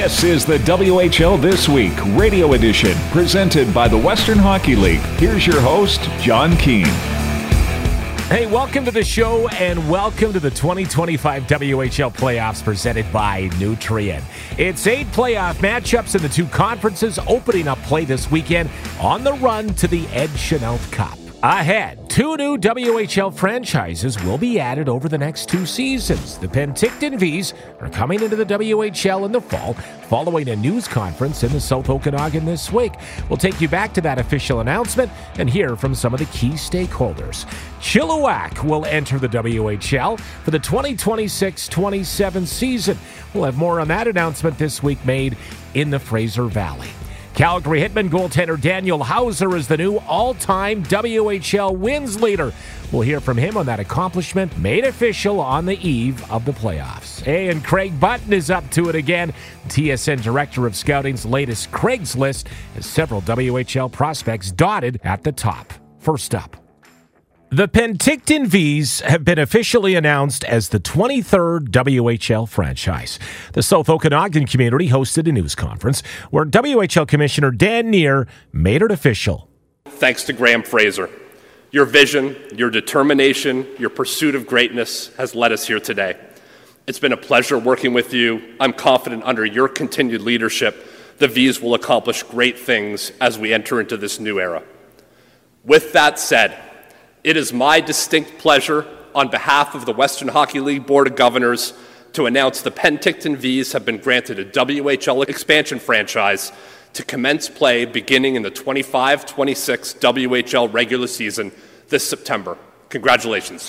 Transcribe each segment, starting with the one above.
This is the WHL This Week radio edition presented by the Western Hockey League. Here's your host, John Keane. Hey, welcome to the show and welcome to the 2025 WHL playoffs presented by Nutrien. It's 8 playoff matchups in the 2 conferences opening up play this weekend on the run to the Ed Chenault Cup. Ahead, 2 new WHL franchises will be added over the next 2 seasons. The Penticton Vees are coming into the WHL in the fall, following a news conference in the South Okanagan this week. We'll take you back to that official announcement and hear from some of the key stakeholders. Chilliwack will enter the WHL for the 2026-27 season. We'll have more on that announcement this week made in the Fraser Valley. Calgary Hitmen goaltender Daniel Hauser is the new all-time WHL wins leader. We'll hear from him on that accomplishment made official on the eve of the playoffs. Hey, and Craig Button is up to it again. TSN Director of Scouting's latest Craigslist has several WHL prospects dotted at the top. First up, the Penticton Vees have been officially announced as the 23rd WHL franchise. The South Okanagan community hosted a news conference where WHL Commissioner Dan Neer made it official. Thanks to Graham Fraser. Your vision, your determination, your pursuit of greatness has led us here today. It's been a pleasure working with you. I'm confident under your continued leadership, the Vees will accomplish great things as we enter into this new era. With that said, it is my distinct pleasure, on behalf of the Western Hockey League Board of Governors, to announce the Penticton Vees have been granted a WHL expansion franchise to commence play beginning in the 25-26 WHL regular season this September. Congratulations.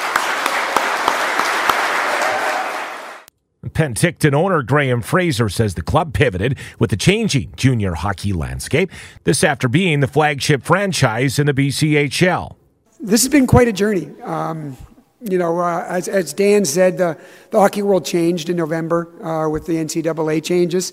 Penticton owner Graham Fraser says the club pivoted with the changing junior hockey landscape, this after being the flagship franchise in the BCHL. This has been quite a journey. As Dan said, the hockey world changed in November with the NCAA changes.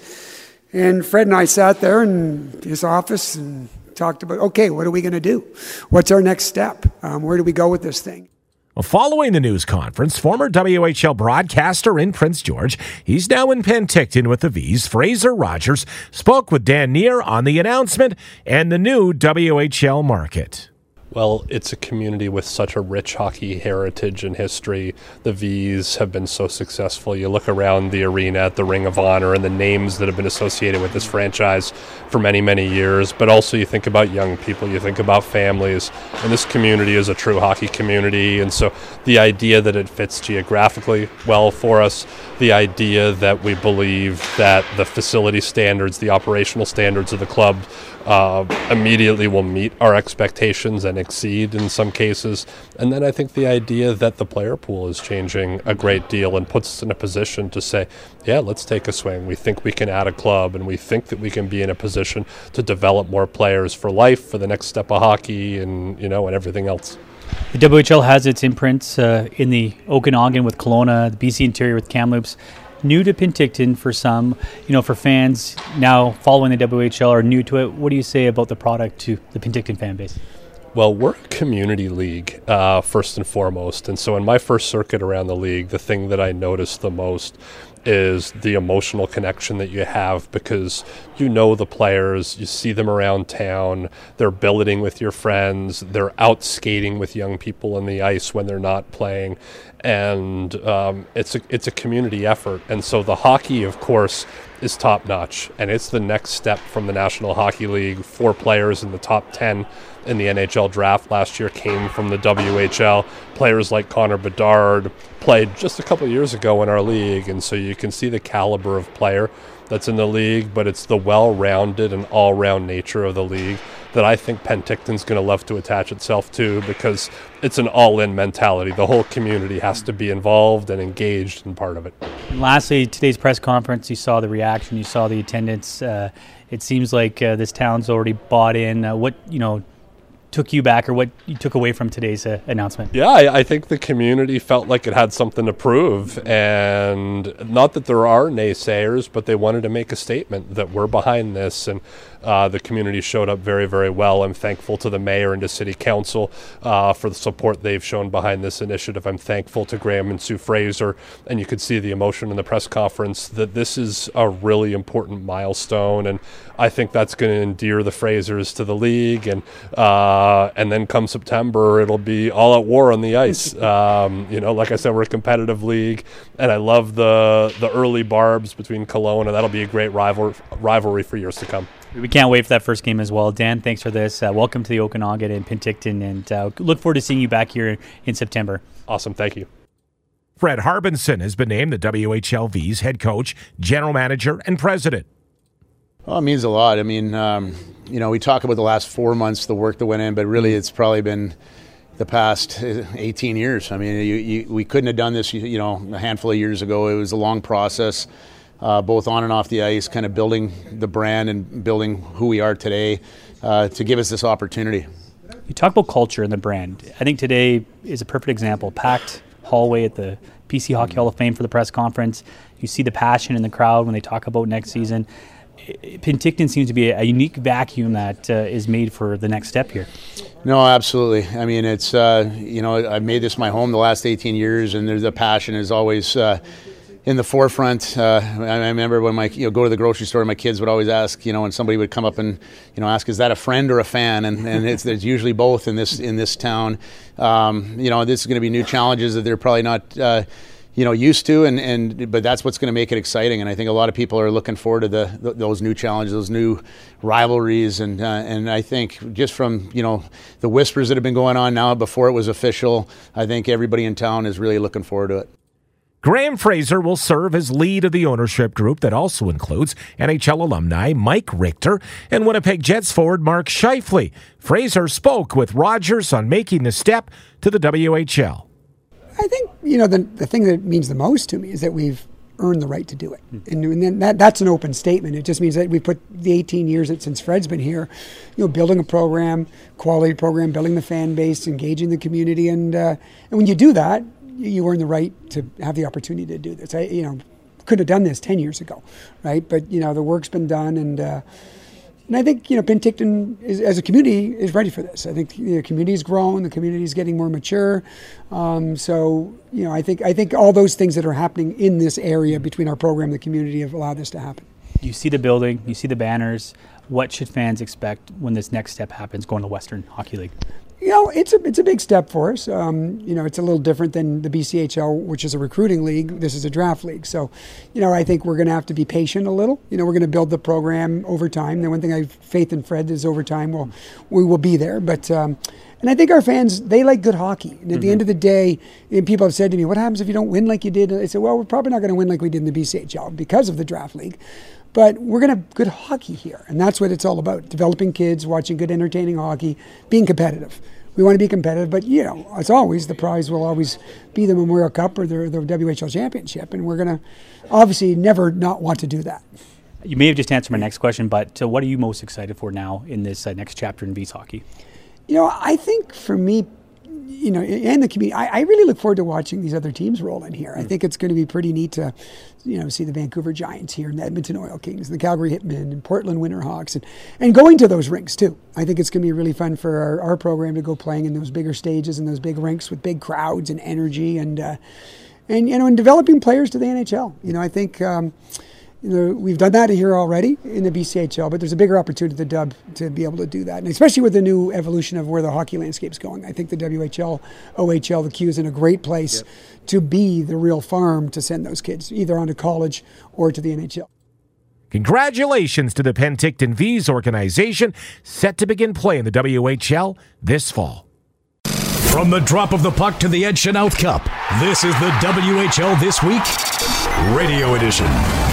And Fred and I sat there in his office and talked about, okay, what are we going to do? What's our next step? Where do we go with this thing? Well, following the news conference, former WHL broadcaster in Prince George, he's now in Penticton with the Vees, Fraser Rogers, spoke with Dan Neer on the announcement and the new WHL market. Well, it's a community with such a rich hockey heritage and history. The Vees have been so successful. You look around the arena at the Ring of Honor and the names that have been associated with this franchise for many, many years. But also you think about young people, you think about families. And this community is a true hockey community. And so the idea that it fits geographically well for us, the idea that we believe that the facility standards, the operational standards of the club immediately will meet our expectations and exceed in some cases. And then I think the idea that the player pool is changing a great deal and puts us in a position to say, yeah, let's take a swing. We think we can add a club, and we think that we can be in a position to develop more players for life, for the next step of hockey, and and everything else. The WHL has its imprints in the Okanagan with Kelowna, the BC Interior with Kamloops. New to Penticton for some, for fans now following the WHL or new to it. What do you say about the product to the Penticton fan base? Well, we're a community league, first and foremost. And so in my first circuit around the league, the thing that I noticed the most is the emotional connection that you have, because you know the players, you see them around town, they're billeting with your friends, they're out skating with young people on the ice when they're not playing, and it's a community effort. And so the hockey, of course, is top-notch, and it's the next step from the National Hockey League. 4 players in the top 10 in the NHL draft last year came from the WHL. Players like Connor Bedard played just a couple of years ago in our league, and so you can see the caliber of player that's in the league, but it's the well-rounded and all-round nature of the league that I think Penticton's going to love to attach itself to, because it's an all-in mentality. The whole community has to be involved and engaged in part of it. And lastly, today's press conference, you saw the reaction, you saw the attendance. It seems like this town's already bought in. took you back or what you took away from today's announcement? Yeah, I think the community felt like it had something to prove, and not that there are naysayers, but they wanted to make a statement that we're behind this, and the community showed up very, very well. I'm thankful to the mayor and to city council for the support they've shown behind this initiative. I'm thankful to Graham and Sue Fraser, and you could see the emotion in the press conference that this is a really important milestone, and I think that's going to endear the Frasers to the league, and then come September, it'll be all out war on the ice. Like I said, we're a competitive league, and I love the early barbs between Kelowna. That'll be a great rivalry for years to come. We can't wait for that first game as well. Dan, thanks for this. Welcome to the Okanagan and Penticton, and look forward to seeing you back here in September. Awesome. Thank you. Fred Harbinson has been named the WHLV's head coach, general manager, and president. Well, it means a lot. I mean, we talk about the last 4 months, the work that went in, but really it's probably been the past 18 years. I mean, we couldn't have done this, a handful of years ago. It was a long process. Both on and off the ice, kind of building the brand and building who we are today to give us this opportunity. You talk about culture and the brand. I think today is a perfect example. Packed hallway at the PC Hockey Hall of Fame for the press conference. You see the passion in the crowd when they talk about next season. Penticton seems to be a unique vacuum that is made for the next step here. No, absolutely. I mean, it's, I've made this my home the last 18 years, and the passion is always in the forefront. I remember when go to the grocery store, my kids would always ask, when somebody would come up and, ask, is that a friend or a fan? And there's usually both in this town. This is going to be new challenges that they're probably not, used to, but that's what's going to make it exciting. And I think a lot of people are looking forward to those new challenges, those new rivalries. And I think just from, the whispers that have been going on now before it was official, I think everybody in town is really looking forward to it. Graham Fraser will serve as lead of the ownership group that also includes NHL alumni Mike Richter and Winnipeg Jets forward Mark Scheifele. Fraser spoke with Rogers on making the step to the WHL. I think, the thing that means the most to me is that we've earned the right to do it. And then that's an open statement. It just means that we put the 18 years since Fred's been here, building a program, quality program, building the fan base, engaging the community. And when you do that, you earn the right to have the opportunity to do this. I could have done this 10 years ago, right? But, the work's been done. And I think, Penticton as a community is ready for this. I think the community's grown, the community's getting more mature. I think all those things that are happening in this area between our program and the community have allowed this to happen. You see the building, you see the banners. What should fans expect when this next step happens going to Western Hockey League? It's a big step for us. It's a little different than the BCHL, which is a recruiting league. This is a draft league. So, I think we're going to have to be patient a little. We're going to build the program over time. The one thing I have faith in Fred is over time we will be there. But and I think our fans, they like good hockey. And at the end of the day, people have said to me, what happens if you don't win like you did? I said, well, we're probably not going to win like we did in the BCHL because of the draft league. But we're going to have good hockey here, and that's what it's all about, developing kids, watching good, entertaining hockey, being competitive. We want to be competitive, but, as always, the prize will always be the Memorial Cup or the WHL Championship, and we're going to obviously never not want to do that. You may have just answered my next question, but what are you most excited for now in this next chapter in Bees hockey? I think for me, and the community, I really look forward to watching these other teams roll in here. I think it's going to be pretty neat to, see the Vancouver Giants here and the Edmonton Oil Kings, and the Calgary Hitmen, and Portland Winterhawks, and going to those rinks too. I think it's going to be really fun for our program to go playing in those bigger stages and those big rinks with big crowds and energy, and developing players to the NHL. I think. We've done that here already in the BCHL, but there's a bigger opportunity to the Dub to be able to do that, and especially with the new evolution of where the hockey landscape's going. I think the WHL, OHL, the Q is in a great place to be the real farm to send those kids either on to college or to the NHL. Congratulations to the Penticton Vees organization, set to begin play in the WHL this fall. From the drop of the puck to the Ed Chenault Cup, this is the WHL This Week Radio Edition.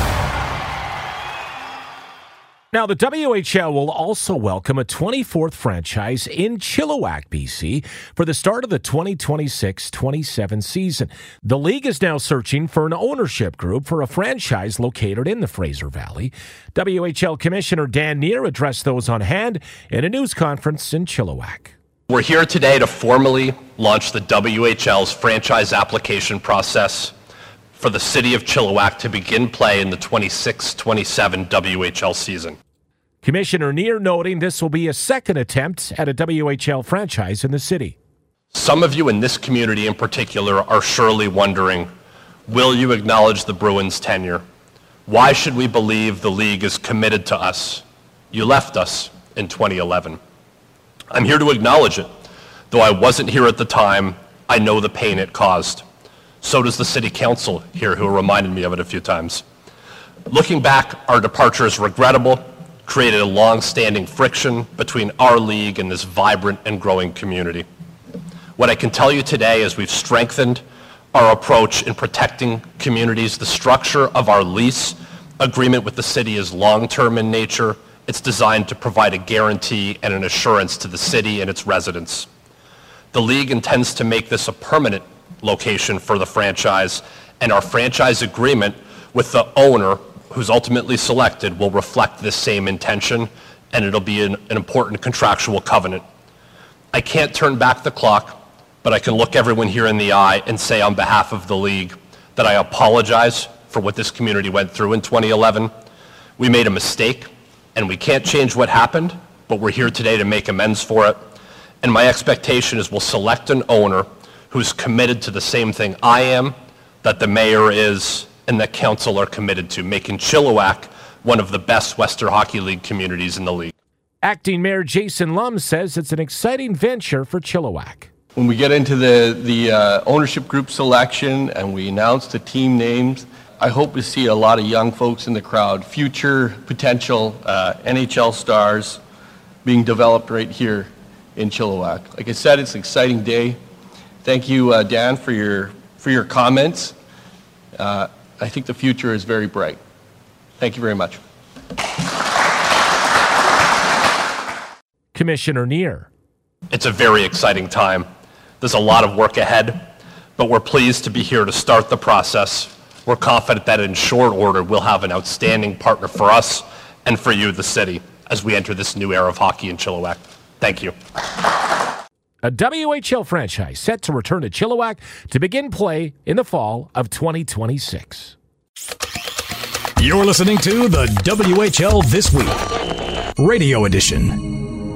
Now, the WHL will also welcome a 24th franchise in Chilliwack, BC, for the start of the 2026-27 season. The league is now searching for an ownership group for a franchise located in the Fraser Valley. WHL Commissioner Dan Neer addressed those on hand in a news conference in Chilliwack. We're here today to formally launch the WHL's franchise application process for the city of Chilliwack to begin play in the 26-27 WHL season. Commissioner Neer noting this will be a second attempt at a WHL franchise in the city. Some of you in this community in particular are surely wondering, will you acknowledge the Bruins' tenure? Why should we believe the league is committed to us? You left us in 2011. I'm here to acknowledge it. Though I wasn't here at the time, I know the pain it caused. So does the city council here, who reminded me of it a few times. Looking back, our departure is regrettable, created a long-standing friction between our league and this vibrant and growing community. What I can tell you today is we've strengthened our approach in protecting communities. The structure of our lease agreement with the city is long-term in nature. It's designed to provide a guarantee and an assurance to the city and its residents. The league intends to make this a permanent location for the franchise, and our franchise agreement with the owner, who's ultimately selected, will reflect this same intention, and it'll be an important contractual covenant. I can't turn back the clock, but I can look everyone here in the eye and say on behalf of the league that I apologize for what this community went through in 2011. We made a mistake, and we can't change what happened, but we're here today to make amends for it. And my expectation is we'll select an owner who's committed to the same thing I am, that the mayor is, and that council are committed to, making Chilliwack one of the best Western Hockey League communities in the league. Acting Mayor Jason Lum says it's an exciting venture for Chilliwack. When we get into the ownership group selection and we announce the team names, I hope to see a lot of young folks in the crowd, future potential NHL stars being developed right here in Chilliwack. Like I said, it's an exciting day. Thank you, Dan, for your comments. I think the future is very bright. Thank you very much. Commissioner Neer. It's a very exciting time. There's a lot of work ahead, but we're pleased to be here to start the process. We're confident that in short order, we'll have an outstanding partner for us and for you, the city, as we enter this new era of hockey in Chilliwack. Thank you. A WHL franchise set to return to Chilliwack to begin play in the fall of 2026. You're listening to the WHL This Week, Radio Edition.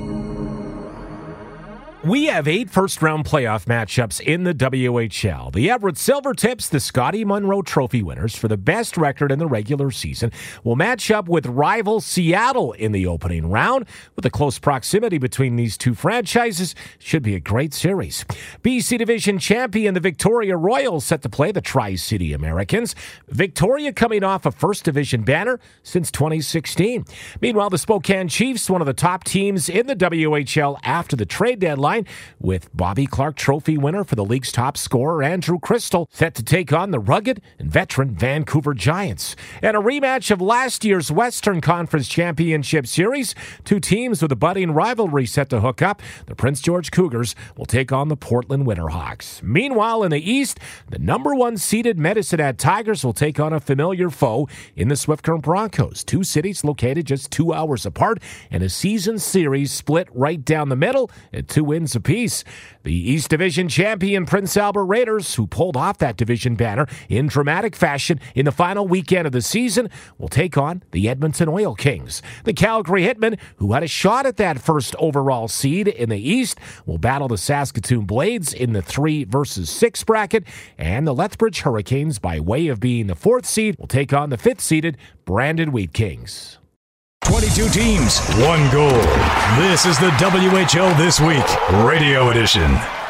We have 8 first-round playoff matchups in the WHL. The Everett Silvertips, the Scotty Munro Trophy winners for the best record in the regular season, will match up with rival Seattle in the opening round. With the close proximity between these two franchises, should be a great series. BC Division champion, the Victoria Royals, set to play the Tri-City Americans. Victoria coming off a First Division banner since 2016. Meanwhile, the Spokane Chiefs, one of the top teams in the WHL after the trade deadline, with Bobby Clark Trophy winner for the league's top scorer, Andrew Crystal, set to take on the rugged and veteran Vancouver Giants. And a rematch of last year's Western Conference Championship Series. Two teams with a budding rivalry set to hook up. The Prince George Cougars will take on the Portland Winterhawks. Meanwhile, in the East, the number 1 seeded Medicine Hat Tigers will take on a familiar foe in the Swift Current Broncos. Two cities located just 2 hours apart, and a season series split right down the middle at 2 wins apiece. The East Division champion Prince Albert Raiders, who pulled off that division banner in dramatic fashion in the final weekend of the season, will take on the Edmonton Oil Kings. The Calgary Hitmen, who had a shot at that first overall seed in the East, will battle the Saskatoon Blades in the 3 versus 6 bracket, and the Lethbridge Hurricanes, by way of being the 4th seed, will take on the 5th seeded Brandon Wheat Kings. 22 teams, 1 goal. This is the WHL This Week, Radio Edition.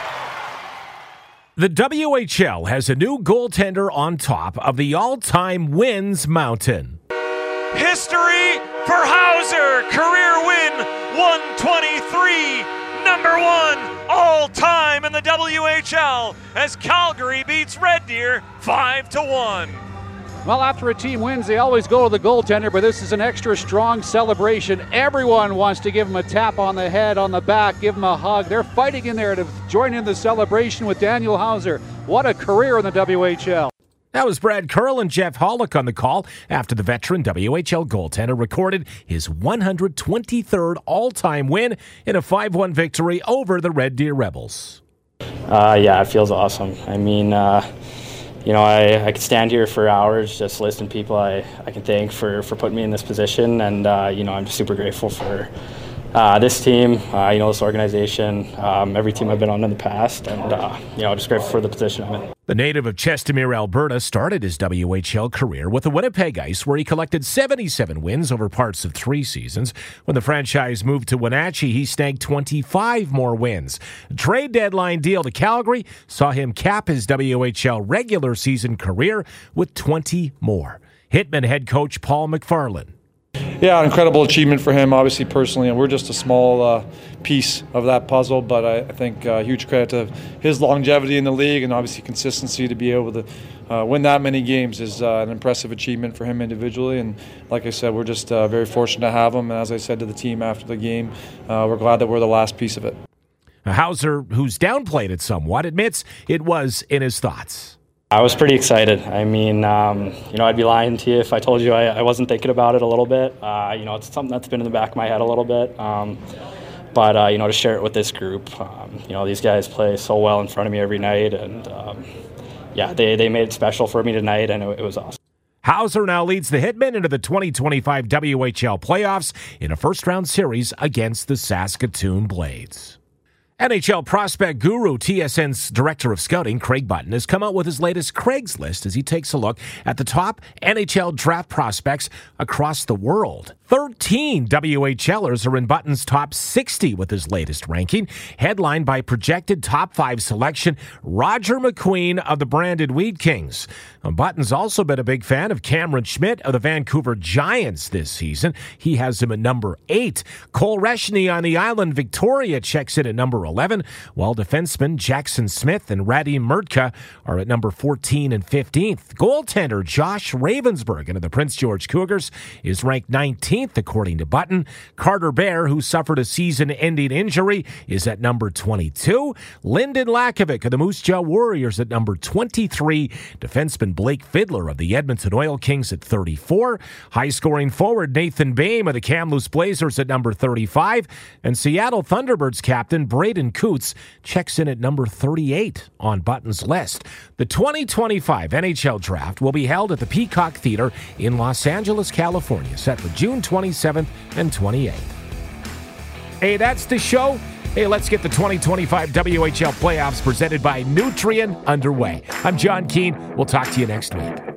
The WHL has a new goaltender on top of the all-time wins mountain. History for Hauser. Career win 123. Number 1 all-time in the WHL as Calgary beats Red Deer 5-1. Well, after a team wins, they always go to the goaltender, but this is an extra strong celebration. Everyone wants to give him a tap on the head, on the back, give him a hug. They're fighting in there to join in the celebration with Daniel Hauser. What a career in the WHL. That was Brad Curl and Jeff Hollick on the call after the veteran WHL goaltender recorded his 123rd all-time win in a 5-1 victory over the Red Deer Rebels. Yeah, it feels awesome. I mean, I could stand here for hours just listing people I can thank for putting me in this position, and I'm just super grateful for this team, this organization, every team I've been on in the past, and just grateful for the position I'm in. The native of Chestermere, Alberta, started his WHL career with the Winnipeg Ice, where he collected 77 wins over parts of 3 seasons. When the franchise moved to Wenatchee, he snagged 25 more wins. A trade deadline deal to Calgary saw him cap his WHL regular season career with 20 more. Hitman head coach Paul McFarland. Yeah, incredible achievement for him, obviously, personally, and we're just a small piece of that puzzle, but I think huge credit to his longevity in the league and obviously consistency to be able to win that many games is an impressive achievement for him individually, and like I said, we're just very fortunate to have him, and as I said to the team after the game, we're glad that we're the last piece of it. Hauser, who's downplayed it somewhat, admits it was in his thoughts. I was pretty excited. I mean, I'd be lying to you if I told you I wasn't thinking about it a little bit. It's something that's been in the back of my head a little bit. But to share it with this group, these guys play so well in front of me every night. And, they made it special for me tonight, and it was awesome. Hauser now leads the Hitmen into the 2025 WHL playoffs in a first-round series against the Saskatoon Blades. NHL prospect guru, TSN's director of scouting, Craig Button, has come out with his latest Craigslist as he takes a look at the top NHL draft prospects across the world. 13 WHLers are in Button's top 60 with his latest ranking, headlined by projected top 5 selection Roger McQueen of the Branded Wheat Kings. Button's also been a big fan of Cameron Schmidt of the Vancouver Giants this season. He has him at number 8. Cole Reshny on the island Victoria checks in at number 11, while defensemen Jackson Smith and Radim Murtka are at number 14 and 15th. Goaltender Josh Ravensburg of the Prince George Cougars is ranked 19th according to Button. Carter Bear, who suffered a season-ending injury, is at number 22. Lyndon Lakovic of the Moose Jaw Warriors at number 23. Defenseman Blake Fiddler of the Edmonton Oil Kings at 34. High-scoring forward Nathan Bame of the Kamloops Blazers at number 35. And Seattle Thunderbirds captain Braden Coots checks in at number 38 on Button's list. The 2025 NHL Draft will be held at the Peacock Theater in Los Angeles, California, set for June 27th and 28th. Hey, that's the show. Hey, let's get the 2025 WHL playoffs presented by Nutrien underway. I'm John Keane. We'll talk to you next week.